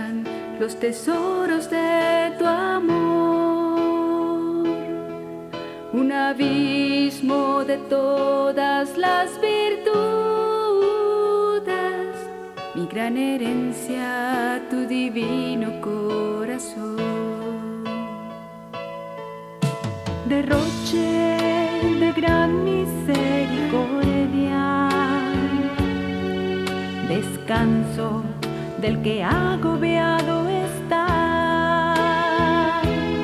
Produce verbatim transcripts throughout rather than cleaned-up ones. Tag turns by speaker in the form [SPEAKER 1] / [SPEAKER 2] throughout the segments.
[SPEAKER 1] muestran los tesoros de tu amor, un abismo de todas las virtudes, mi gran herencia, tu divino corazón. Derroche de gran misericordia, descanso del que agobiado está,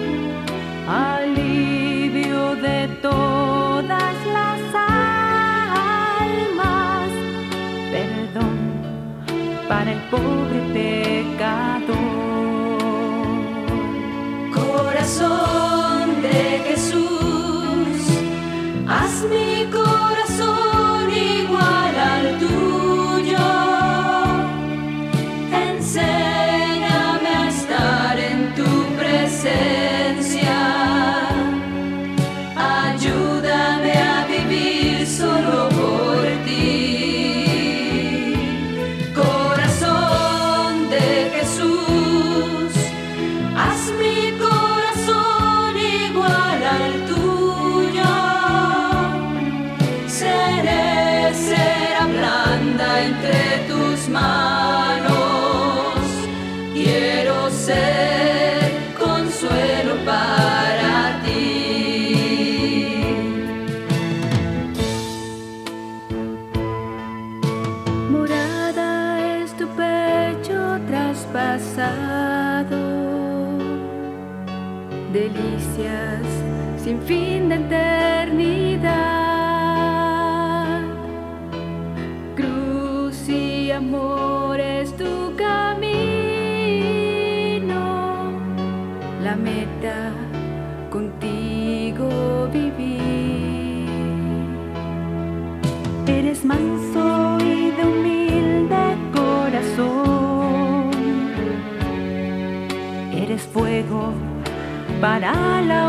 [SPEAKER 1] alivio de todas las almas, perdón para el pobre pecador.
[SPEAKER 2] Corazón de Jesús, haz mi corazón igual al tuyo. Enséñame a estar en tu presencia. Ayúdame a vivir solo por ti. Corazón de Jesús, haz mi corazón igual al tuyo. Seré cera blanda entre tus manos. Quiero ser consuelo para ti.
[SPEAKER 1] Morada es tu pecho traspasado, delicias sin fin de eternidad. Cruz y amor es tu camino, la meta contigo vivir. Eres manso y de humilde corazón, eres fuego para la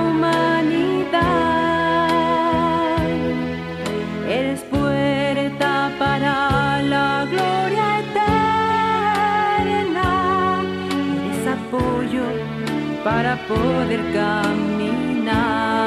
[SPEAKER 1] humanidad, eres puerta para la gloria eterna, eres apoyo para poder caminar.